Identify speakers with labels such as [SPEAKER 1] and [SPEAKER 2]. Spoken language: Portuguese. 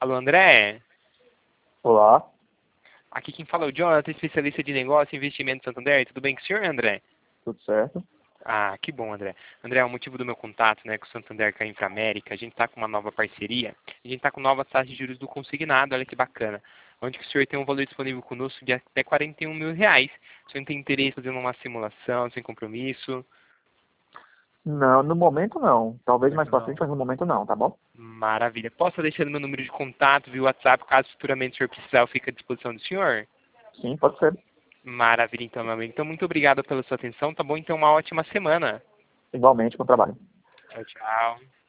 [SPEAKER 1] Alô, André?
[SPEAKER 2] Olá,
[SPEAKER 1] Aqui quem fala é o Jonathan, especialista de negócio e investimento do Santander. Tudo bem com o senhor, André?
[SPEAKER 2] tudo certo?
[SPEAKER 1] Ah, que bom, André. André, o motivo do meu contato, né, com o Santander com a Inframérica, a gente está com uma nova parceria, a gente está com nova taxa de juros do consignado, olha que bacana. Onde que o senhor tem um valor disponível conosco de até 41 mil reais. O senhor não tem interesse em fazer uma simulação, sem compromisso?
[SPEAKER 2] Não, no momento não. Talvez mais pra frente,
[SPEAKER 1] Não.
[SPEAKER 2] mas no momento não, tá bom?
[SPEAKER 1] Maravilha. Posso estar deixando meu número de contato via WhatsApp, caso futuramente o senhor precisar, eu fique à disposição do senhor?
[SPEAKER 2] Sim, pode ser.
[SPEAKER 1] Maravilha, então, meu amigo. Então, muito obrigado pela sua atenção, tá bom? Então, uma ótima semana.
[SPEAKER 2] Igualmente, bom trabalho.
[SPEAKER 1] Tchau, tchau.